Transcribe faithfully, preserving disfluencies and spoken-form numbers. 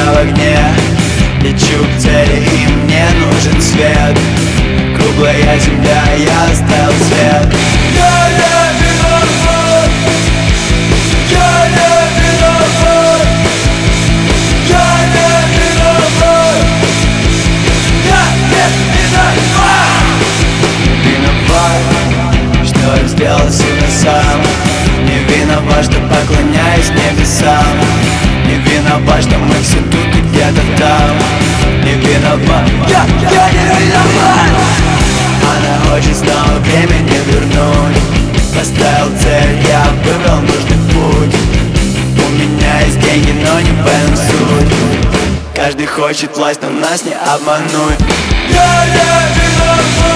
я в огне. Лечу к цели, и мне нужен свет. Круглая земля, я оставил свет. Я не виноват, я не виноват, я не виноват, я не виноват. Виноват, что я сделал себе сам. Не виноват, что поклоняюсь небесам. Не виноват, что мы все тут и где-то там. Не виноват, я, я не виноват. Она хочет снова время не вернуть. Поставил цель, я выбрал нужный путь. У меня есть деньги, но не в этом суть. Каждый хочет власть, но нас не обмануть. Я не виноват.